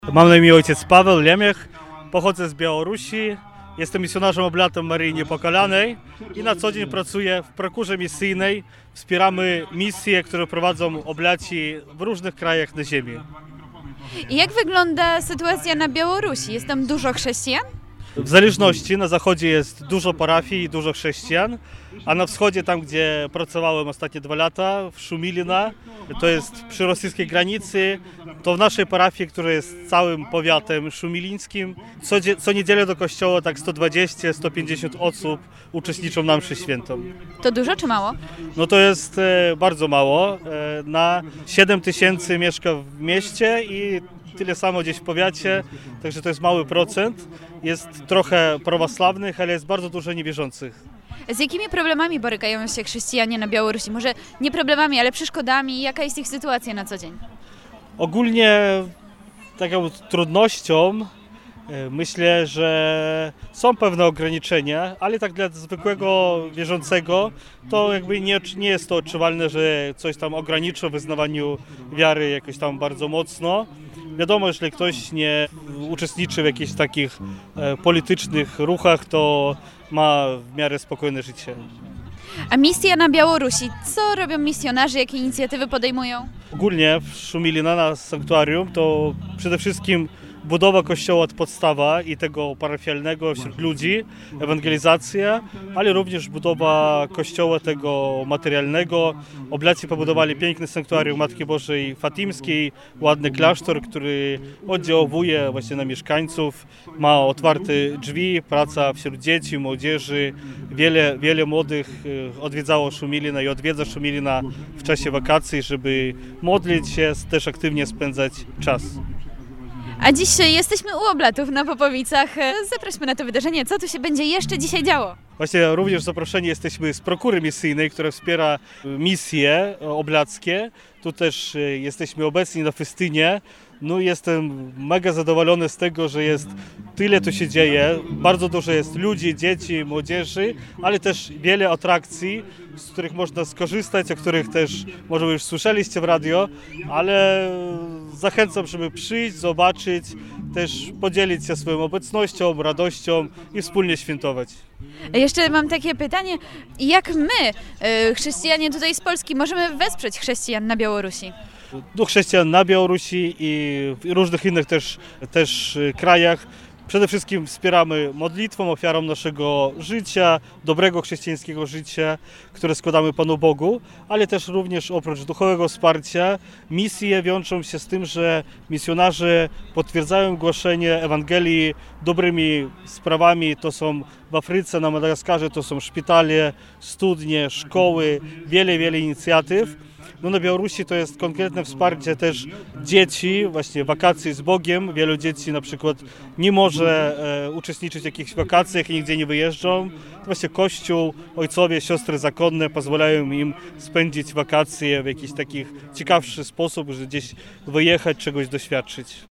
Mam na imię ojciec Paweł Lemiech, pochodzę z Białorusi, jestem misjonarzem oblatem Maryi Niepokalanej i na co dzień pracuję w prokurze misyjnej. Wspieramy misje, które prowadzą oblaci w różnych krajach na ziemi. I jak wygląda sytuacja na Białorusi? Jest tam dużo chrześcijan? W zależności, na zachodzie jest dużo parafii i dużo chrześcijan, a na wschodzie, tam gdzie pracowałem ostatnie 2 lata, w Szumilina, to jest przy rosyjskiej granicy, to w naszej parafii, która jest całym powiatem szumilińskim, co niedzielę do kościoła tak 120-150 osób uczestniczą na mszy świętą. To dużo czy mało? No to jest bardzo mało. Na 7 000 mieszka w mieście i tyle samo gdzieś w powiacie, także to jest mały procent. Jest trochę prawosławnych, ale jest bardzo dużo niewierzących. Z jakimi problemami borykają się chrześcijanie na Białorusi? Może nie problemami, ale przeszkodami? Jaka jest ich sytuacja na co dzień? Ogólnie taką trudnością myślę, że są pewne ograniczenia, ale tak dla zwykłego wierzącego to jakby nie jest to odczuwalne, że coś tam ogranicza w wyznawaniu wiary jakoś tam bardzo mocno. Wiadomo, jeśli ktoś nie uczestniczy w jakichś takich politycznych ruchach, to ma w miarę spokojne życie. A misja na Białorusi? Co robią misjonarze? Jakie inicjatywy podejmują? Ogólnie w Szumilina na sanktuarium to przede wszystkim budowa kościoła od podstawa i tego parafialnego wśród ludzi, ewangelizacja, ale również budowa kościoła tego materialnego. Oblaci pobudowali piękne sanktuarium Matki Bożej Fatimskiej, ładny klasztor, który oddziałuje właśnie na mieszkańców, ma otwarte drzwi, praca wśród dzieci, młodzieży. Wiele młodych odwiedzało Szumilina i odwiedza Szumilina w czasie wakacji, żeby modlić się, też aktywnie spędzać czas. A dziś jesteśmy u oblatów na Popowicach. Zaprośmy na to wydarzenie. Co tu się będzie jeszcze dzisiaj działo? Właśnie również zaproszeni jesteśmy z prokury misyjnej, która wspiera misje oblackie. Tu też jesteśmy obecni na festynie. No jestem mega zadowolony z tego, że jest tyle tu się dzieje. Bardzo dużo jest ludzi, dzieci, młodzieży, ale też wiele atrakcji, z których można skorzystać, o których też może już słyszeliście w radio, ale zachęcam, żeby przyjść, zobaczyć, też podzielić się swoją obecnością, radością i wspólnie świętować. Jeszcze mam takie pytanie, jak my, chrześcijanie tutaj z Polski, możemy wesprzeć chrześcijan na Białorusi? Duch chrześcijan na Białorusi i w różnych innych też krajach. Przede wszystkim wspieramy modlitwą, ofiarą naszego życia, dobrego chrześcijańskiego życia, które składamy Panu Bogu, ale też również oprócz duchowego wsparcia misje wiążą się z tym, że misjonarze potwierdzają głoszenie Ewangelii dobrymi sprawami. To są w Afryce, na Madagaskarze, to są szpitale, studnie, szkoły, wiele inicjatyw. No na Białorusi to jest konkretne wsparcie też dzieci, właśnie wakacji z Bogiem. Wielu dzieci na przykład nie może uczestniczyć w jakichś wakacjach i nigdzie nie wyjeżdżą. To właśnie Kościół, ojcowie, siostry zakonne pozwalają im spędzić wakacje w jakiś taki ciekawszy sposób, że gdzieś wyjechać, czegoś doświadczyć.